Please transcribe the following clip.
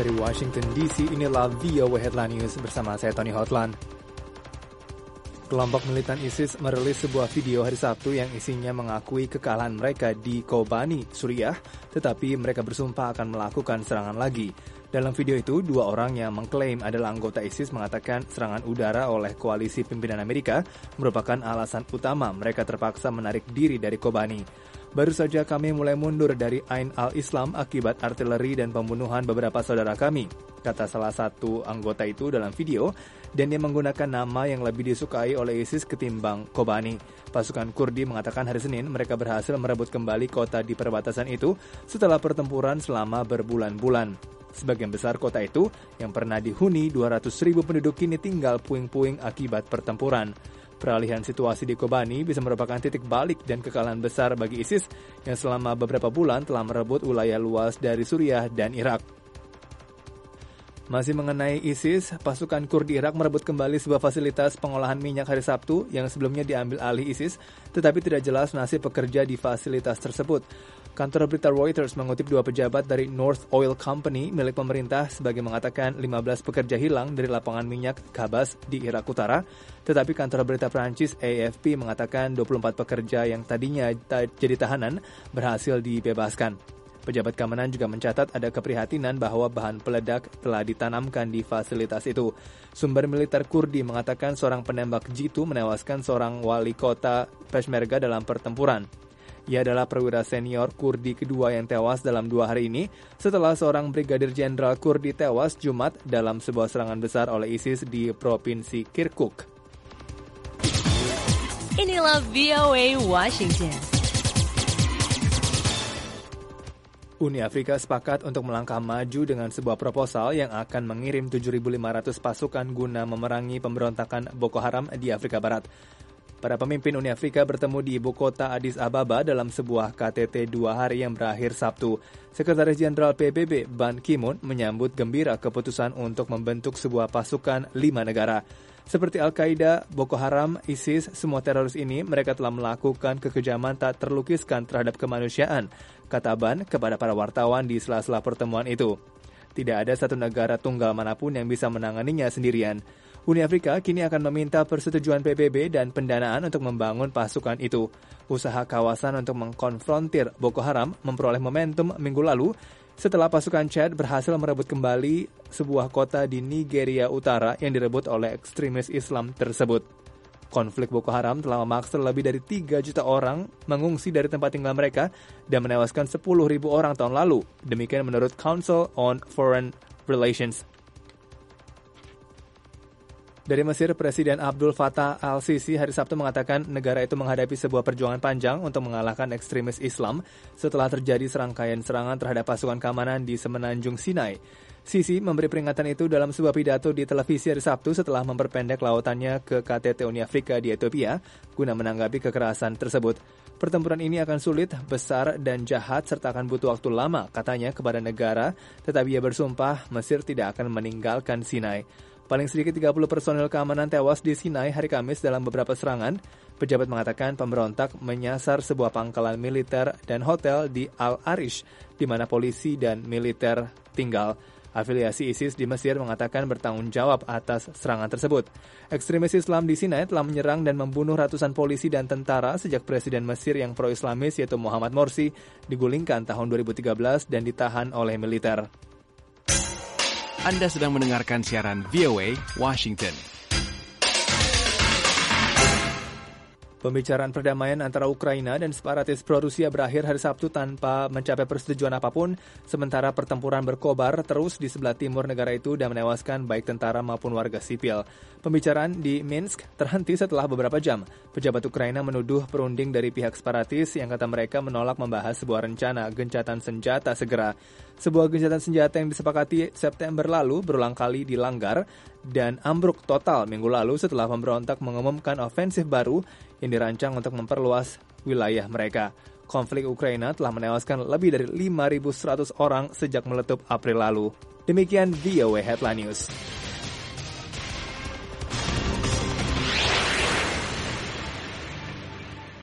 Dari Washington DC, inilah VOA Headline News bersama saya Tony Hotland. Kelompok militan ISIS merilis sebuah video hari Sabtu yang isinya mengakui kekalahan mereka di Kobani, Suriah, tetapi mereka bersumpah akan melakukan serangan lagi. Dalam video itu, dua orang yang mengklaim adalah anggota ISIS mengatakan serangan udara oleh koalisi pimpinan Amerika merupakan alasan utama mereka terpaksa menarik diri dari Kobani. Baru saja kami mulai mundur dari Ain al-Islam akibat artileri dan pembunuhan beberapa saudara kami, kata salah satu anggota itu dalam video, dan dia menggunakan nama yang lebih disukai oleh ISIS ketimbang Kobani. Pasukan Kurdi mengatakan hari Senin mereka berhasil merebut kembali kota di perbatasan itu setelah pertempuran selama berbulan-bulan. Sebagian besar kota itu yang pernah dihuni 200.000 penduduk kini tinggal puing-puing akibat pertempuran. Peralihan situasi di Kobani bisa merupakan titik balik dan kekalahan besar bagi ISIS yang selama beberapa bulan telah merebut wilayah luas dari Suriah dan Irak. Masih mengenai ISIS, pasukan Kurdi Irak merebut kembali sebuah fasilitas pengolahan minyak hari Sabtu yang sebelumnya diambil alih ISIS, tetapi tidak jelas nasib pekerja di fasilitas tersebut. Kantor berita Reuters mengutip dua pejabat dari North Oil Company milik pemerintah sebagai mengatakan 15 pekerja hilang dari lapangan minyak Kabas di Irak Utara, tetapi kantor berita Prancis AFP mengatakan 24 pekerja yang tadinya jadi tahanan berhasil dibebaskan. Pejabat keamanan juga mencatat ada keprihatinan bahwa bahan peledak telah ditanamkan di fasilitas itu. Sumber militer Kurdi mengatakan seorang penembak jitu menewaskan seorang wali kota Peshmerga dalam pertempuran. Ia adalah perwira senior Kurdi kedua yang tewas dalam 2 hari ini setelah seorang brigadir jenderal Kurdi tewas Jumat dalam sebuah serangan besar oleh ISIS di Provinsi Kirkuk. Inilah VOA Washington. Uni Afrika sepakat untuk melangkah maju dengan sebuah proposal yang akan mengirim 7.500 pasukan guna memerangi pemberontakan Boko Haram di Afrika Barat. Para pemimpin Uni Afrika bertemu di ibu kota Addis Ababa dalam sebuah KTT 2 hari yang berakhir Sabtu. Sekretaris Jenderal PBB Ban Ki-moon menyambut gembira keputusan untuk membentuk sebuah pasukan 5 negara. Seperti Al-Qaeda, Boko Haram, ISIS, semua teroris ini mereka telah melakukan kekejaman tak terlukiskan terhadap kemanusiaan, kata Ban kepada para wartawan di sela-sela pertemuan itu. Tidak ada satu negara tunggal manapun yang bisa menanganinya sendirian. Uni Afrika kini akan meminta persetujuan PBB dan pendanaan untuk membangun pasukan itu. Usaha kawasan untuk mengkonfrontir Boko Haram memperoleh momentum minggu lalu setelah pasukan Chad berhasil merebut kembali sebuah kota di Nigeria Utara yang direbut oleh ekstremis Islam tersebut. Konflik Boko Haram telah memaksa lebih dari 3 juta orang mengungsi dari tempat tinggal mereka dan menewaskan 10.000 orang tahun lalu. Demikian menurut Council on Foreign Relations. Dari Mesir, Presiden Abdul Fattah al-Sisi hari Sabtu mengatakan negara itu menghadapi sebuah perjuangan panjang untuk mengalahkan ekstremis Islam setelah terjadi serangkaian serangan terhadap pasukan keamanan di Semenanjung Sinai. Sisi memberi peringatan itu dalam sebuah pidato di televisi hari Sabtu setelah memperpendek lautannya ke KTT Uni Afrika di Ethiopia guna menanggapi kekerasan tersebut. Pertempuran ini akan sulit, besar, dan jahat serta akan butuh waktu lama, katanya kepada negara, tetapi ia bersumpah Mesir tidak akan meninggalkan Sinai. Paling sedikit 30 personel keamanan tewas di Sinai hari Kamis dalam beberapa serangan. Pejabat mengatakan pemberontak menyasar sebuah pangkalan militer dan hotel di Al-Arish, di mana polisi dan militer tinggal. Afiliasi ISIS di Mesir mengatakan bertanggung jawab atas serangan tersebut. Ekstremis Islam di Sinai telah menyerang dan membunuh ratusan polisi dan tentara sejak Presiden Mesir yang pro-Islamis yaitu Muhammad Morsi digulingkan tahun 2013 dan ditahan oleh militer. Anda sedang mendengarkan siaran VOA Washington. Pembicaraan perdamaian antara Ukraina dan separatis pro-Rusia berakhir hari Sabtu tanpa mencapai persetujuan apapun, sementara pertempuran berkobar terus di sebelah timur negara itu dan menewaskan baik tentara maupun warga sipil. Pembicaraan di Minsk terhenti setelah beberapa jam. Pejabat Ukraina menuduh perunding dari pihak separatis yang kata mereka menolak membahas sebuah rencana gencatan senjata segera. Sebuah gencatan senjata yang disepakati September lalu berulang kali dilanggar dan ambruk total minggu lalu setelah pemberontak mengumumkan ofensif baru yang dirancang untuk memperluas wilayah mereka. Konflik Ukraina telah menewaskan lebih dari 5.100 orang sejak meletup April lalu. Demikian VOA Headline News.